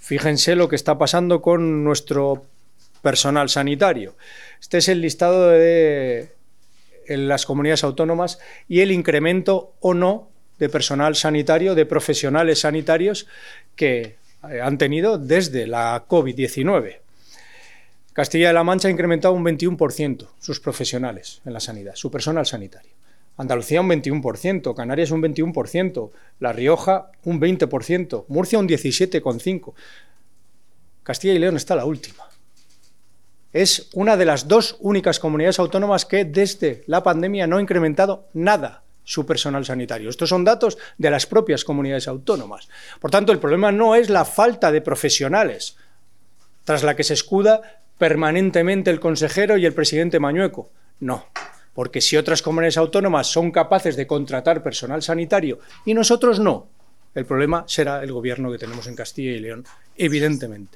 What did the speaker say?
Fíjense lo que está pasando con nuestro personal sanitario. Este es el listado en las comunidades autónomas y el incremento o no de personal sanitario, de profesionales sanitarios que han tenido desde la COVID-19. Castilla-La Mancha ha incrementado un 21% sus profesionales en la sanidad, su personal sanitario. Andalucía un 21%, Canarias un 21%, La Rioja un 20%, Murcia un 17,5%. Castilla y León está la última. Es una de las dos únicas comunidades autónomas que desde la pandemia no ha incrementado nada su personal sanitario. Estos son datos de las propias comunidades autónomas. Por tanto, el problema no es la falta de profesionales, tras la que se escuda permanentemente el consejero y el presidente Mañueco. No, porque si otras comunidades autónomas son capaces de contratar personal sanitario y nosotros no, el problema será el gobierno que tenemos en Castilla y León, evidentemente.